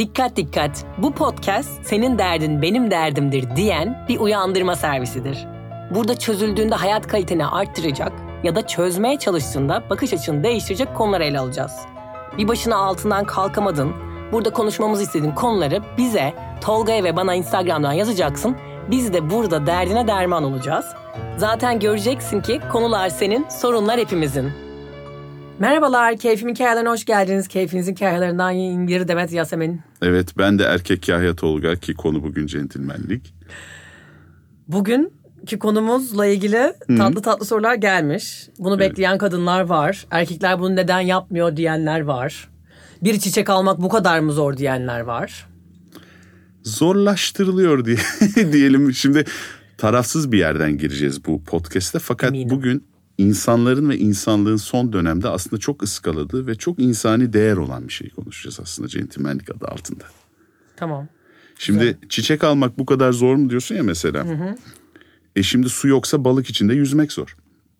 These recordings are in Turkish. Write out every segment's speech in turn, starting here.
Dikkat dikkat, bu podcast senin derdin benim derdimdir diyen bir uyandırma servisidir. Burada çözüldüğünde hayat kaliteni arttıracak ya da çözmeye çalıştığında bakış açını değiştirecek konuları ele alacağız. Bir başına altından kalkamadın, burada konuşmamızı istediğin konuları bize, Tolga'ya ve bana Instagram'dan yazacaksın. Biz de burada derdine derman olacağız. Zaten göreceksin ki konular senin, sorunlar hepimizin. Merhabalar, Keyfim Hikayelerine hoş geldiniz. Keyfinizin hikayelerinden bir Demet Yasemin. Evet, ben de erkek Yahya Tolga ki konu bugün centilmenlik. Bugünkü konumuzla ilgili tatlı sorular gelmiş. Bunu bekleyen kadınlar var. Erkekler bunu neden yapmıyor diyenler var. Bir çiçek almak bu kadar mı zor diyenler var. Zorlaştırılıyor diye diyelim. Şimdi tarafsız bir yerden gireceğiz bu podcast'te. Fakat Eminim. Bugün insanların ve insanlığın son dönemde aslında çok ıskaladığı ve çok insani değer olan bir şey konuşacağız aslında centilmenlik adı altında. Tamam. Şimdi çiçek almak bu kadar zor mu diyorsun ya mesela. Hı. Şimdi su yoksa balık içinde yüzmek zor.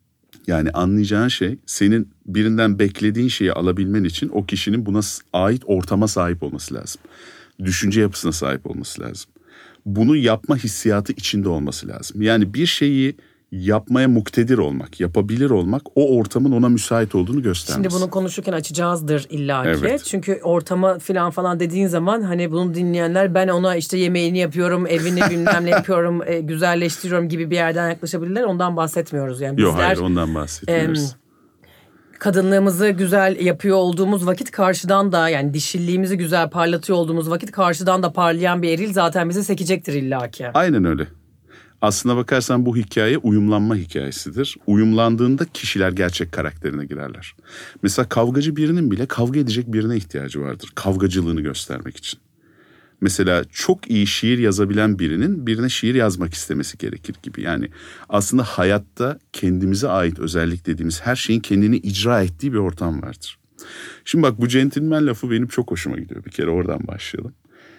Yani anlayacağın şey, senin birinden beklediğin şeyi alabilmen için o kişinin buna ait ortama sahip olması lazım. Düşünce yapısına sahip olması lazım. Bunu yapma hissiyatı içinde olması lazım. Yani bir şeyi yapmaya muktedir olmak, yapabilir olmak o ortamın ona müsait olduğunu göstermesi. Şimdi bunu konuşurken açacağızdır illaki. Evet. Çünkü ortamı falan dediğin zaman hani bunu dinleyenler ben ona işte yemeğini yapıyorum, evini bilmem ne yapıyorum, güzelleştiriyorum gibi bir yerden yaklaşabilirler. Ondan bahsetmiyoruz. Yani Yok hayır, ondan bahsetmiyoruz. Kadınlığımızı güzel yapıyor olduğumuz vakit karşıdan da, yani dişilliğimizi güzel parlatıyor olduğumuz vakit karşıdan da parlayan bir eril zaten bizi sekecektir illaki. Aynen öyle. Aslına bakarsan bu hikaye uyumlanma hikayesidir. Uyumlandığında kişiler gerçek karakterine girerler. Mesela kavgacı birinin bile kavga edecek birine ihtiyacı vardır. Kavgacılığını göstermek için. Mesela çok iyi şiir yazabilen birinin birine şiir yazmak istemesi gerekir gibi. Yani aslında hayatta kendimize ait özellik dediğimiz her şeyin kendini icra ettiği bir ortam vardır. Şimdi bak, bu centilmen lafı benim çok hoşuma gidiyor. Bir kere oradan başlayalım.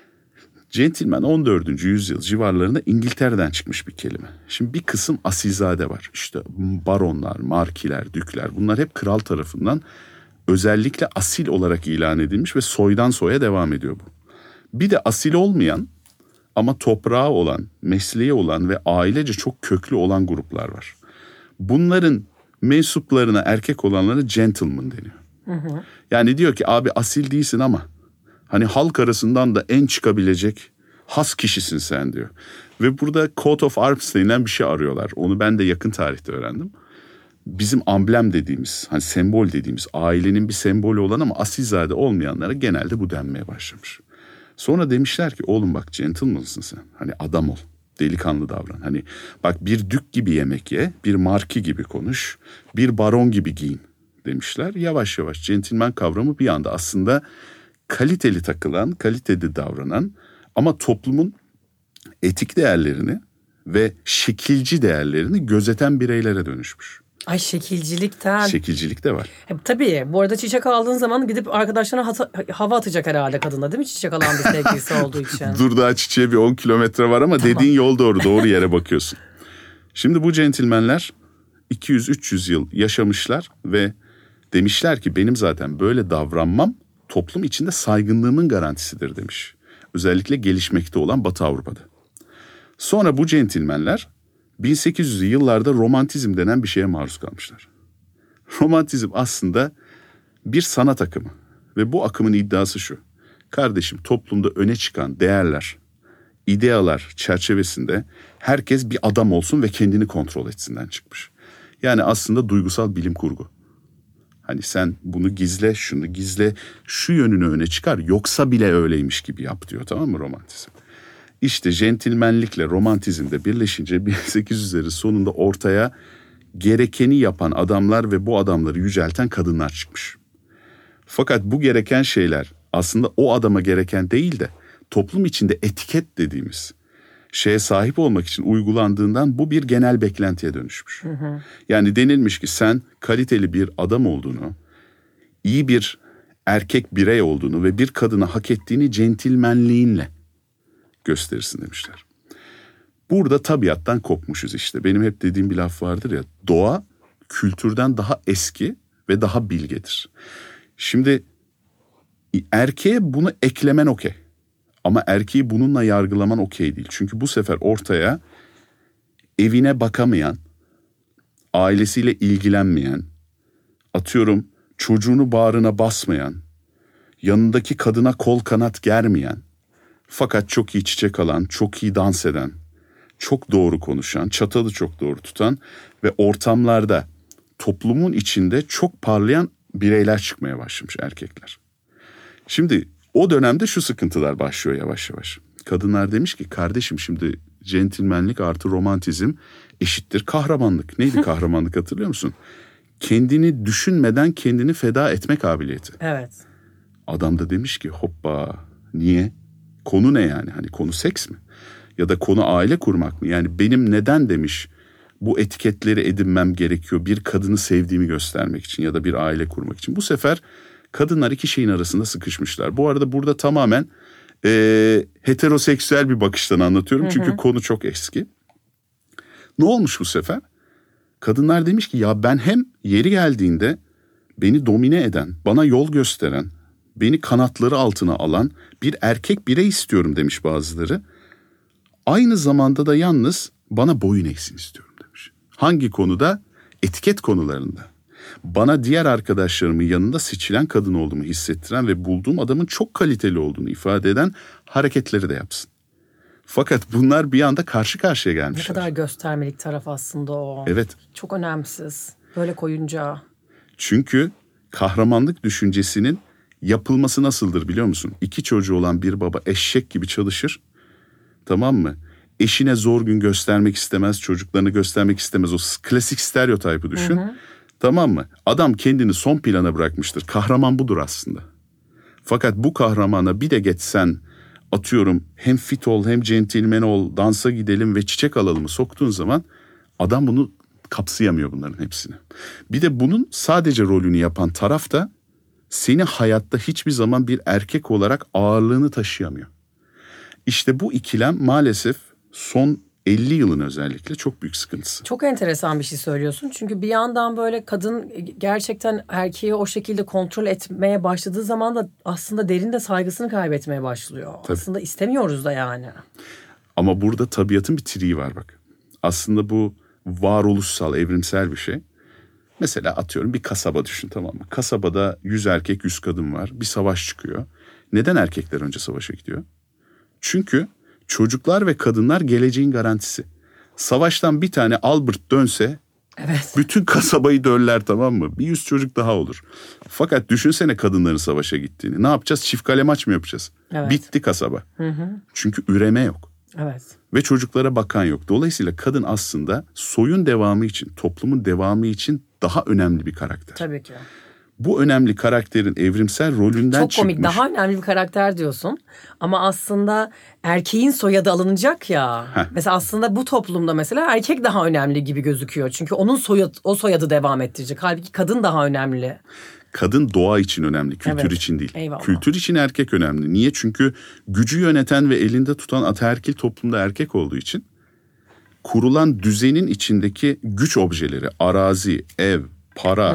Centilmen 14. yüzyıl civarlarında İngiltere'den çıkmış bir kelime. Şimdi bir kısım asilzade var. İşte baronlar, markiler, dükler, bunlar hep kral tarafından özellikle asil olarak ilan edilmiş ve soydan soya devam ediyor bu. Bir de asil olmayan ama toprağı olan, mesleği olan ve ailece çok köklü olan gruplar var. Bunların mensuplarına, erkek olanlara gentleman deniyor. Hı. Yani diyor ki abi asil değilsin ama hani halk arasından da en çıkabilecek has kişisin sen diyor. Ve burada coat of arms denilen bir şey arıyorlar. Onu ben de yakın tarihte öğrendim. Bizim amblem dediğimiz, hani sembol dediğimiz, ailenin bir sembolü olan ama asilzade olmayanlara genelde bu denmeye başlamış. Sonra demişler ki oğlum bak gentlemansın sen. Hani adam ol, delikanlı davran. Hani bak bir dük gibi yemek ye, bir marki gibi konuş, bir baron gibi giyin demişler. Yavaş yavaş gentleman kavramı bir anda aslında kaliteli takılan, kaliteli davranan ama toplumun etik değerlerini ve şekilci değerlerini gözeten bireylere dönüşmüş. Ay şekilcilikten. Şekilcilik de var. Tabii. Bu arada çiçek aldığın zaman gidip arkadaşlarına hava atacak herhalde kadına, değil mi? Çiçek alan bir sevgilisi olduğu için. Dur daha çiçeğe bir 10 kilometre var ama tamam. Dediğin yol doğru. Doğru yere bakıyorsun. Şimdi bu centilmenler 200-300 yıl yaşamışlar ve demişler ki benim zaten böyle davranmam toplum içinde saygınlığımın garantisidir demiş. Özellikle gelişmekte olan Batı Avrupa'da. Sonra bu centilmenler 1800'lü yıllarda romantizm denen bir şeye maruz kalmışlar. Romantizm aslında bir sanat akımı ve bu akımın iddiası şu. Kardeşim, toplumda öne çıkan değerler, idealar çerçevesinde herkes bir adam olsun ve kendini kontrol etsinden çıkmış. Yani aslında duygusal bilim kurgu. Hani sen bunu gizle, şunu gizle, şu yönünü öne çıkar, yoksa bile öyleymiş gibi yap diyor, tamam mı romantizm? İşte centilmenlikle romantizm de birleşince 1800'lerin sonunda ortaya gerekeni yapan adamlar ve bu adamları yücelten kadınlar çıkmış. Fakat bu gereken şeyler aslında o adama gereken değil de toplum içinde etiket dediğimiz şeye sahip olmak için uygulandığından bu bir genel beklentiye dönüşmüş. Yani denilmiş ki sen kaliteli bir adam olduğunu, iyi bir erkek birey olduğunu ve bir kadına hak ettiğini centilmenliğinle gösterirsin demişler. Burada tabiattan kopmuşuz işte. Benim hep dediğim bir laf vardır ya, doğa kültürden daha eski ve daha bilgedir. Şimdi erkeğe bunu eklemen okey. Ama erkeği bununla yargılaman okey değil. Çünkü bu sefer ortaya evine bakamayan, ailesiyle ilgilenmeyen, atıyorum çocuğunu bağrına basmayan, yanındaki kadına kol kanat germeyen, fakat çok iyi çiçek alan, çok iyi dans eden, çok doğru konuşan, çatalı çok doğru tutan ve ortamlarda toplumun içinde çok parlayan bireyler çıkmaya başlamış erkekler. Şimdi o dönemde şu sıkıntılar başlıyor yavaş yavaş. Kadınlar demiş ki kardeşim şimdi centilmenlik artı romantizm eşittir kahramanlık. Neydi kahramanlık hatırlıyor musun? Kendini düşünmeden kendini feda etme kabiliyeti. Evet. Adam da demiş ki hoppa niye? Konu ne yani? Hani konu seks mi? Ya da konu aile kurmak mı? Yani benim neden demiş bu etiketleri edinmem gerekiyor bir kadını sevdiğimi göstermek için ya da bir aile kurmak için. Bu sefer kadınlar iki şeyin arasında sıkışmışlar. Bu arada burada tamamen heteroseksüel bir bakıştan anlatıyorum. Çünkü konu çok eski. Ne olmuş bu sefer? Kadınlar demiş ki ya ben hem yeri geldiğinde beni domine eden, bana yol gösteren, beni kanatları altına alan bir erkek birey istiyorum demiş bazıları. Aynı zamanda da yalnız bana boyun eğsin istiyorum demiş. Hangi konuda? Etiket konularında. Bana diğer arkadaşlarımın yanında seçilen kadın olduğumu hissettiren ve bulduğum adamın çok kaliteli olduğunu ifade eden hareketleri de yapsın. Fakat bunlar bir anda karşı karşıya gelmişler. Ne kadar göstermelik taraf aslında o. Evet. Çok önemsiz. Böyle koyunca. Çünkü kahramanlık düşüncesinin yapılması nasıldır biliyor musun? 2 çocuğu olan bir baba eşek gibi çalışır. Tamam mı? Eşine zor gün göstermek istemez, çocuklarını göstermek istemez. O klasik stereotipı düşün. Tamam mı? Adam kendini son plana bırakmıştır. Kahraman budur aslında. Fakat bu kahramana bir de geçsen, atıyorum hem fit ol hem centilmen ol, dansa gidelim ve çiçek alalımı soktuğun zaman adam bunu kapsayamıyor bunların hepsini. Bir de bunun sadece rolünü yapan taraf da seni hayatta hiçbir zaman bir erkek olarak ağırlığını taşıyamıyor. İşte bu ikilem maalesef son 50 yılın özellikle çok büyük sıkıntısı. Çok enteresan bir şey söylüyorsun. Çünkü bir yandan böyle kadın gerçekten erkeği o şekilde kontrol etmeye başladığı zaman da aslında derinde saygısını kaybetmeye başlıyor. Tabii. Aslında istemiyoruz da yani. Ama burada tabiatın bir triği var bak. Aslında bu varoluşsal, evrimsel bir şey. Mesela atıyorum bir kasaba düşün, tamam mı? Kasabada 100 erkek 100 kadın var. Bir savaş çıkıyor. Neden erkekler önce savaşa gidiyor? Çünkü çocuklar ve kadınlar geleceğin garantisi. Savaştan bir tane Albert dönse evet, bütün kasabayı döller, tamam mı? Bir 100 çocuk daha olur. Fakat düşünsene kadınların savaşa gittiğini. Ne yapacağız? Çift kale maç mı yapacağız? Evet. Bitti kasaba. Çünkü üreme yok. Evet. Ve çocuklara bakan yok. Dolayısıyla kadın aslında soyun devamı için, toplumun devamı için daha önemli bir karakter. Tabii ki. Bu önemli karakterin evrimsel rolünden çok çıkmış. Çok komik, daha önemli bir karakter diyorsun. Ama aslında erkeğin soyadı alınacak ya. Mesela aslında bu toplumda mesela erkek daha önemli gibi gözüküyor. Çünkü onun o soyadı devam ettirecek. Halbuki kadın daha önemli. Kadın doğa için önemli, kültür evet, için değil. Eyvallah. Kültür için erkek önemli. Niye? Çünkü gücü yöneten ve elinde tutan ataerkil toplumda erkek olduğu için kurulan düzenin içindeki güç objeleri, arazi, ev, para,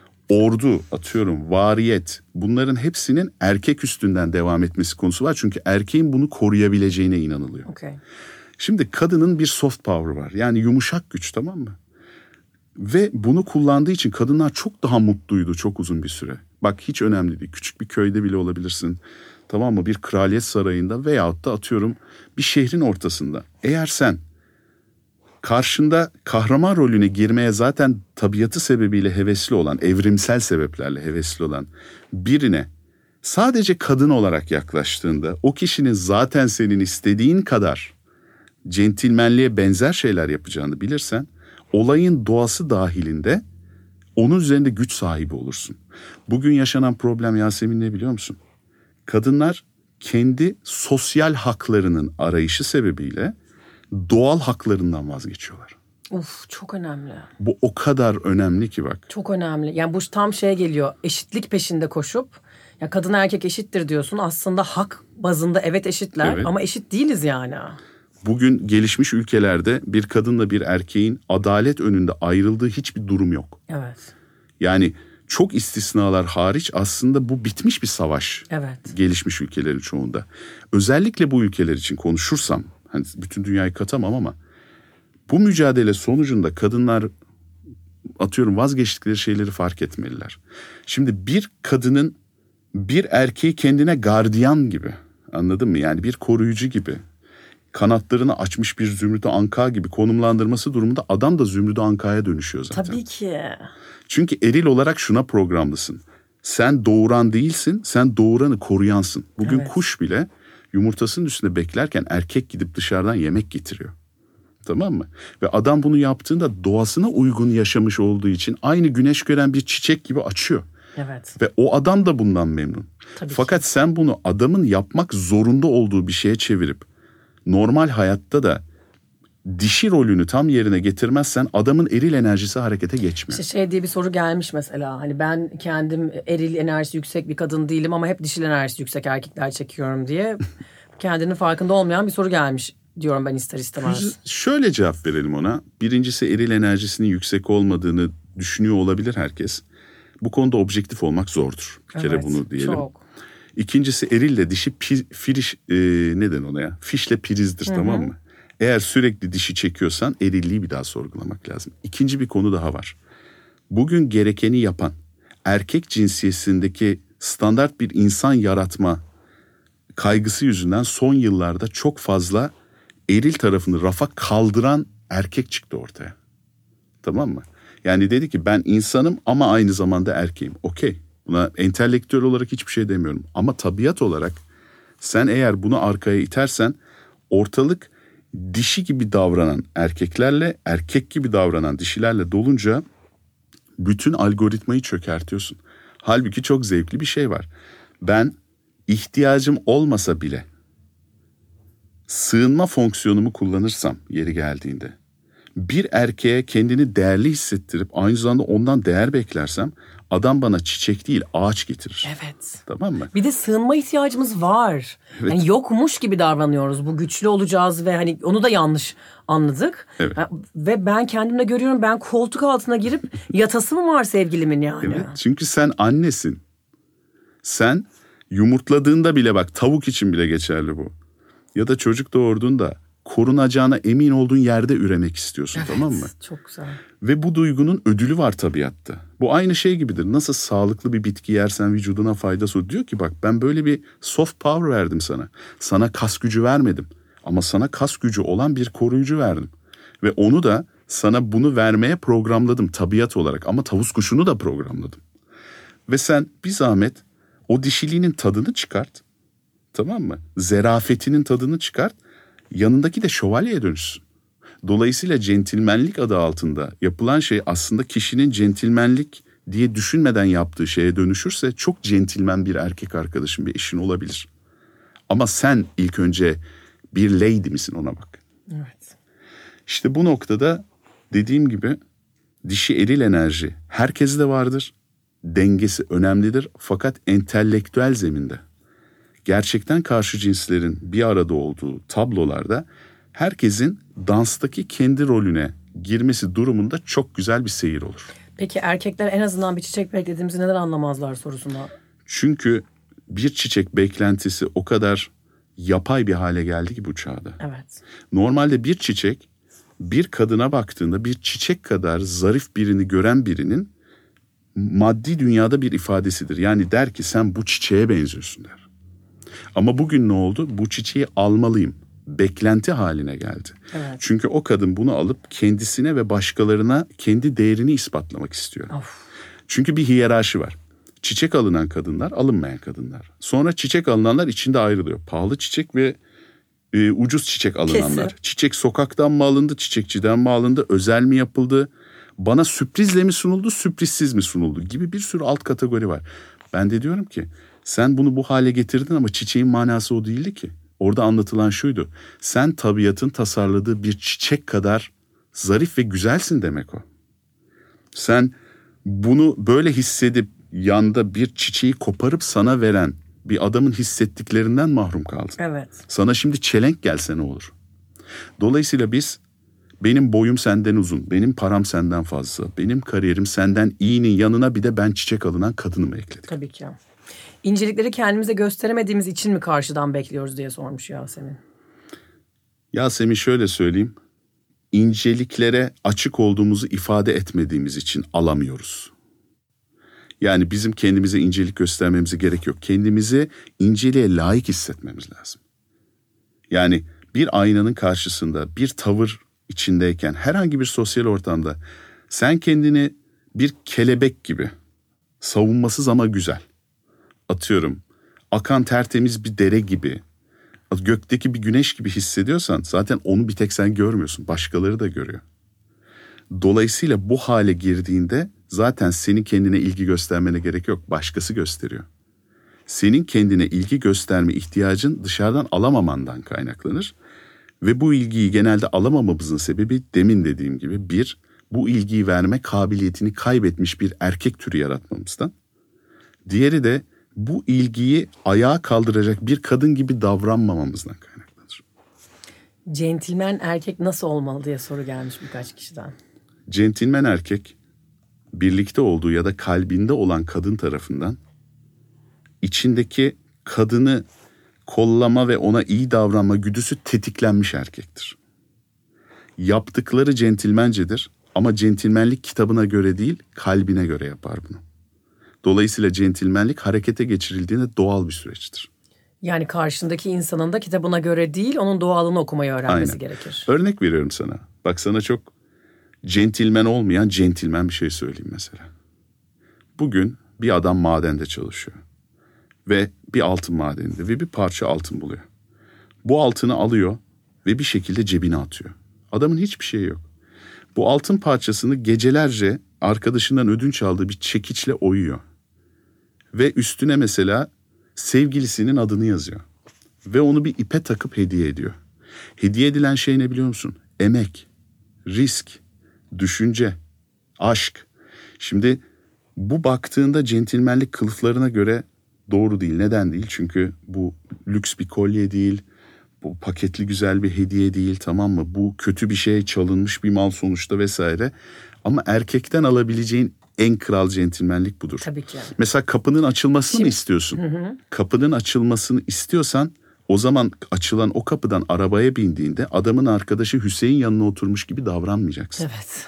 ordu, atıyorum, variyet, bunların hepsinin erkek üstünden devam etmesi konusu var. Çünkü erkeğin bunu koruyabileceğine inanılıyor. Okay. Şimdi kadının bir soft power var. Yani yumuşak güç, tamam mı? Ve bunu kullandığı için kadınlar çok daha mutluydu çok uzun bir süre. Bak hiç önemli değil. Küçük bir köyde bile olabilirsin. Tamam mı? Bir kraliyet sarayında veyahut da atıyorum bir şehrin ortasında. Eğer sen karşında kahraman rolüne girmeye zaten tabiatı sebebiyle hevesli olan, evrimsel sebeplerle hevesli olan birine sadece kadın olarak yaklaştığında o kişinin zaten senin istediğin kadar centilmenliğe benzer şeyler yapacağını bilirsen olayın doğası dahilinde onun üzerinde güç sahibi olursun. Bugün yaşanan problem Yasemin ne biliyor musun? Kadınlar kendi sosyal haklarının arayışı sebebiyle doğal haklarından vazgeçiyorlar. Uf, çok önemli. Bu o kadar önemli ki bak. Çok önemli. Yani bu tam şeye geliyor. Eşitlik peşinde koşup ya kadın erkek eşittir diyorsun. Aslında hak bazında evet eşitler ama eşit değiliz yani. Bugün gelişmiş ülkelerde bir kadınla bir erkeğin adalet önünde ayrıldığı hiçbir durum yok. Evet. Yani Çok istisnalar hariç aslında bu bitmiş bir savaş. Evet. Gelişmiş ülkelerin çoğunda. Özellikle bu ülkeler için konuşursam, hani bütün dünyayı katamam ama bu mücadele sonucunda kadınlar atıyorum vazgeçtikleri şeyleri fark etmeliler. Şimdi bir kadının bir erkeği kendine gardiyan gibi, anladın mı? Yani bir koruyucu gibi, kanatlarını açmış bir zümrüt-i anka gibi konumlandırması durumunda adam da zümrüt-i ankaya dönüşüyor zaten. Tabii ki. Çünkü eril olarak şuna programlısın. Sen doğuran değilsin, sen doğuranı koruyansın. Bugün kuş bile yumurtasının üstünde beklerken erkek gidip dışarıdan yemek getiriyor. Tamam mı? Ve adam bunu yaptığında doğasına uygun yaşamış olduğu için aynı güneş gören bir çiçek gibi açıyor. Evet. Ve o adam da bundan memnun. Tabii Fakat sen bunu adamın yapmak zorunda olduğu bir şeye çevirip normal hayatta da dişi rolünü tam yerine getirmezsen adamın eril enerjisi harekete geçmiyor. İşte diye bir soru gelmiş mesela. Hani ben kendim eril enerjisi yüksek bir kadın değilim ama hep dişil enerjisi yüksek erkekler çekiyorum diye kendinin farkında olmayan bir soru gelmiş diyorum ben ister istemez. Şöyle cevap verelim ona. Birincisi eril enerjisinin yüksek olmadığını düşünüyor olabilir herkes. Bu konuda objektif olmak zordur. Bir kere bunu diyelim. Çok. İkincisi erille dişi neden ona ya? Fişle prizdir, tamam mı? Eğer sürekli dişi çekiyorsan erilliği bir daha sorgulamak lazım. İkinci bir konu daha var. Bugün gerekeni yapan erkek cinsiyetindeki standart bir insan yaratma kaygısı yüzünden son yıllarda çok fazla eril tarafını rafa kaldıran erkek çıktı ortaya. Tamam mı? Yani dedi ki ben insanım ama aynı zamanda erkeğim. Okey. Buna entelektüel olarak hiçbir şey demiyorum. Ama tabiat olarak sen eğer bunu arkaya itersen ortalık dişi gibi davranan erkeklerle, erkek gibi davranan dişilerle dolunca bütün algoritmayı çökertiyorsun. Halbuki çok zevkli bir şey var. Ben ihtiyacım olmasa bile sığınma fonksiyonumu kullanırsam yeri geldiğinde bir erkeğe kendini değerli hissettirip aynı zamanda ondan değer beklersem adam bana çiçek değil ağaç getirir. Evet. Tamam mı? Bir de sığınma ihtiyacımız var. Evet. Yani yokmuş gibi davranıyoruz. Bu güçlü olacağız ve hani onu da yanlış anladık. Evet. Ve ben kendimde görüyorum, ben koltuk altına girip yatası mı var sevgilimin yani? Evet. Çünkü sen annesin. Sen yumurtladığında bile bak tavuk için bile geçerli bu. Ya da çocuk doğurduğunda korunacağına emin olduğun yerde üremek istiyorsun, evet, tamam mı? Çok güzel. Ve bu duygunun ödülü var tabiatta. Bu aynı şey gibidir. Nasıl sağlıklı bir bitki yersen vücuduna faydası olur. Diyor ki bak ben böyle bir soft power verdim sana. Sana kas gücü vermedim. Ama sana kas gücü olan bir koruyucu verdim. Ve onu da sana bunu vermeye programladım tabiat olarak. Ama tavus kuşunu da programladım. Ve sen bir zahmet o dişiliğinin tadını çıkart. Tamam mı? Zerafetinin tadını çıkart. Yanındaki de şövalyeye dönüşsün. Dolayısıyla centilmenlik adı altında yapılan şey aslında kişinin centilmenlik diye düşünmeden yaptığı şeye dönüşürse çok centilmen bir erkek arkadaşın, bir eşin olabilir. Ama sen ilk önce bir lady misin, ona bak. Evet. İşte bu noktada dediğim gibi dişi eril enerji herkeste vardır. Dengesi önemlidir fakat entelektüel zeminde. Gerçekten karşı cinslerin bir arada olduğu tablolarda herkesin danstaki kendi rolüne girmesi durumunda çok güzel bir seyir olur. Peki erkekler en azından bir çiçek beklediğimizi neden anlamazlar sorusuna? Çünkü bir çiçek beklentisi o kadar yapay bir hale geldi ki bu çağda. Evet. Normalde bir çiçek bir kadına baktığında bir çiçek kadar zarif birini gören birinin maddi dünyada bir ifadesidir. Yani der ki sen bu çiçeğe benziyorsun der. Ama bugün ne oldu? Bu çiçeği almalıyım. Beklenti haline geldi. Evet. Çünkü o kadın bunu alıp kendisine ve başkalarına kendi değerini ispatlamak istiyor. Of. Çünkü bir hiyerarşi var. Çiçek alınan kadınlar, alınmayan kadınlar. Sonra çiçek alınanlar içinde ayrılıyor. Pahalı çiçek ve ucuz çiçek alınanlar. Kesin. Çiçek sokaktan mı alındı, çiçekçiden mi alındı, özel mi yapıldı? Bana sürprizle mi sunuldu, sürprizsiz mi sunuldu gibi bir sürü alt kategori var. Ben de diyorum ki sen bunu bu hale getirdin ama çiçeğin manası o değildi ki. Orada anlatılan şuydu. Sen tabiatın tasarladığı bir çiçek kadar zarif ve güzelsin demek o. Sen bunu böyle hissedip yanda bir çiçeği koparıp sana veren bir adamın hissettiklerinden mahrum kaldın. Evet. Sana şimdi çelenk gelse ne olur? Dolayısıyla biz Benim boyum senden uzun, benim param senden fazla, benim kariyerim senden iyinin yanına bir de ben çiçek alınan kadınımı ekledik. Tabii ki. İncelikleri kendimize gösteremediğimiz için mi karşıdan bekliyoruz diye sormuş Yasemin. Yasemin şöyle söyleyeyim. İnceliklere açık olduğumuzu ifade etmediğimiz için alamıyoruz. Yani bizim kendimize incelik göstermemize gerek yok. Kendimizi inceliğe layık hissetmemiz lazım. Yani bir aynanın karşısında bir tavır içindeyken herhangi bir sosyal ortamda sen kendini bir kelebek gibi savunmasız ama güzel, atıyorum akan tertemiz bir dere gibi, gökteki bir güneş gibi hissediyorsan zaten onu bir tek sen görmüyorsun, başkaları da görüyor. Dolayısıyla bu hale girdiğinde zaten senin kendine ilgi göstermene gerek yok, başkası gösteriyor. Senin kendine ilgi gösterme ihtiyacın dışarıdan alamamandan kaynaklanır. Ve bu ilgiyi genelde alamamamızın sebebi demin dediğim gibi bir, bu ilgiyi verme kabiliyetini kaybetmiş bir erkek türü yaratmamızdan. Diğeri de bu ilgiyi ayağa kaldıracak bir kadın gibi davranmamamızdan kaynaklanır. Centilmen erkek nasıl olmalı diye soru gelmiş birkaç kişiden. Centilmen erkek birlikte olduğu ya da kalbinde olan kadın tarafından içindeki kadını kollama ve ona iyi davranma güdüsü tetiklenmiş erkektir. Yaptıkları centilmencedir ama centilmenlik kitabına göre değil, kalbine göre yapar bunu. Dolayısıyla centilmenlik harekete geçirildiğinde doğal bir süreçtir. Yani karşındaki insanın da kitabına göre değil, onun doğalını okumayı öğrenmesi gerekir. Örnek veriyorum sana. Bak sana çok centilmen olmayan centilmen bir şey söyleyeyim mesela. Bugün bir adam madende çalışıyor. Ve bir altın madeninde ve bir parça altın buluyor. Bu altını alıyor ve bir şekilde cebine atıyor. Adamın hiçbir şeyi yok. Bu altın parçasını gecelerce arkadaşından ödünç aldığı bir çekiçle oyuyor. Ve üstüne mesela sevgilisinin adını yazıyor. Ve onu bir ipe takıp hediye ediyor. Hediye edilen şey ne biliyor musun? Emek, risk, düşünce, aşk. Şimdi bu baktığında centilmenlik kılıflarına göre doğru değil. Neden değil? Çünkü bu lüks bir kolye değil. Bu paketli güzel bir hediye değil, tamam mı? Bu kötü bir şey, çalınmış bir mal sonuçta vesaire. Ama erkekten alabileceğin en kral centilmenlik budur. Tabii ki. Mesela kapının açılmasını istiyorsun. Kapının açılmasını istiyorsan o zaman açılan o kapıdan arabaya bindiğinde adamın arkadaşı Hüseyin yanına oturmuş gibi davranmayacaksın. Evet.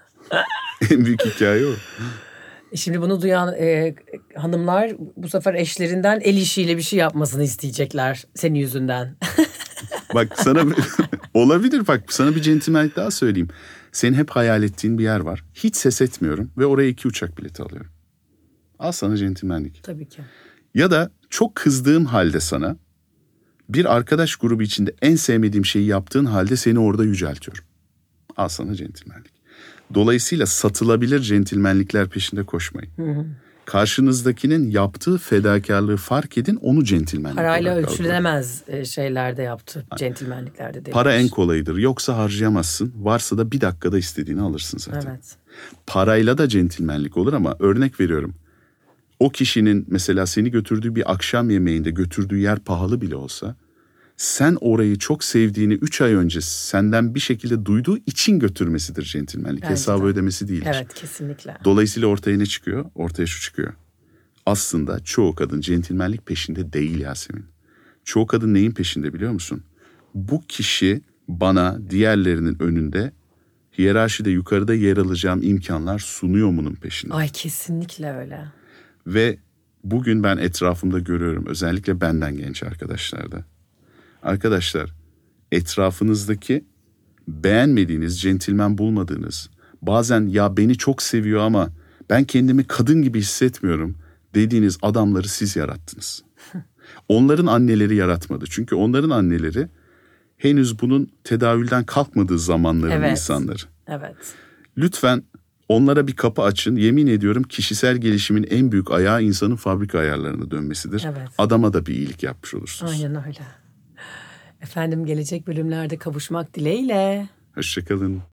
En büyük hikaye o. Şimdi bunu duyan hanımlar bu sefer eşlerinden el işiyle bir şey yapmasını isteyecekler senin yüzünden. Bak sana olabilir, bak sana bir centilmenlik daha söyleyeyim. Senin hep hayal ettiğin bir yer var. Hiç ses etmiyorum ve oraya 2 uçak bileti alıyorum. Al sana centilmenlik. Tabii ki. Ya da çok kızdığım halde sana bir arkadaş grubu içinde en sevmediğim şeyi yaptığın halde seni orada yüceltiyorum. Al sana centilmenlik. Dolayısıyla satılabilir centilmenlikler peşinde koşmayın. Karşınızdakinin yaptığı fedakarlığı fark edin, onu centilmenlik Parayla olarak ölçülemez şeylerde yaptı, centilmenliklerde de. Para en kolayıdır. Yoksa harcayamazsın. Varsa da bir dakikada istediğini alırsın zaten. Evet. Parayla da centilmenlik olur ama örnek veriyorum. O kişinin mesela seni götürdüğü bir akşam yemeğinde götürdüğü yer pahalı bile olsa sen orayı çok sevdiğini 3 ay önce senden bir şekilde duyduğu için götürmesidir centilmenlik. Bence Hesabı de. ödemesi değildir. Evet, kesinlikle. Dolayısıyla ortaya ne çıkıyor? Ortaya şu çıkıyor. Aslında çoğu kadın centilmenlik peşinde değil Yasemin. Çoğu kadın neyin peşinde biliyor musun? Bu kişi bana diğerlerinin önünde hiyerarşide yukarıda yer alacağım imkanlar sunuyor mu'nun peşinde. Ay kesinlikle öyle. Ve bugün ben etrafımda görüyorum, özellikle benden genç arkadaşlarda. Arkadaşlar, etrafınızdaki beğenmediğiniz, centilmen bulmadığınız, bazen ya beni çok seviyor ama ben kendimi kadın gibi hissetmiyorum dediğiniz adamları siz yarattınız. Onların anneleri yaratmadı. Çünkü onların anneleri henüz bunun tedavülden kalkmadığı zamanların insanları. Evet. Lütfen onlara bir kapı açın. Yemin ediyorum kişisel gelişimin en büyük ayağı insanın fabrika ayarlarına dönmesidir. Evet. Adama da bir iyilik yapmış olursunuz. Aynen öyle. Efendim, gelecek bölümlerde kavuşmak dileğiyle. Hoşça kalın.